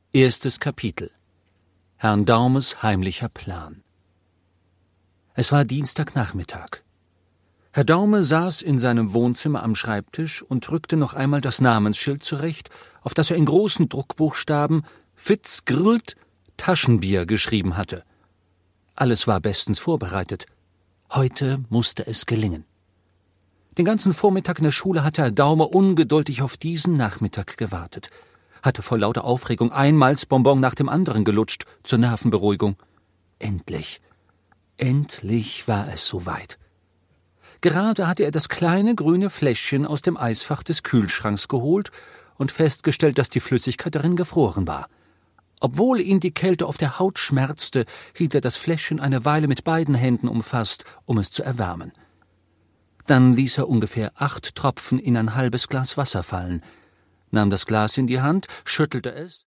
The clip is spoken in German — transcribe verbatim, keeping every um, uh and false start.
Erstes Kapitel. Herrn Daumes heimlicher Plan. Es war Dienstagnachmittag. Herr Daume saß in seinem Wohnzimmer am Schreibtisch und rückte noch einmal das Namensschild zurecht, auf das er in großen Druckbuchstaben »Fitz grillt Taschenbier« geschrieben hatte. Alles war bestens vorbereitet. Heute musste es gelingen. Den ganzen Vormittag in der Schule hatte Herr Daume ungeduldig auf diesen Nachmittag gewartet, hatte vor lauter Aufregung ein Malzbonbon nach dem anderen gelutscht, zur Nervenberuhigung. Endlich, endlich war es soweit. Gerade hatte er das kleine grüne Fläschchen aus dem Eisfach des Kühlschranks geholt und festgestellt, dass die Flüssigkeit darin gefroren war. Obwohl ihn die Kälte auf der Haut schmerzte, hielt er das Fläschchen eine Weile mit beiden Händen umfasst, um es zu erwärmen. Dann ließ er ungefähr acht Tropfen in ein halbes Glas Wasser fallen, nahm das Glas in die Hand, schüttelte es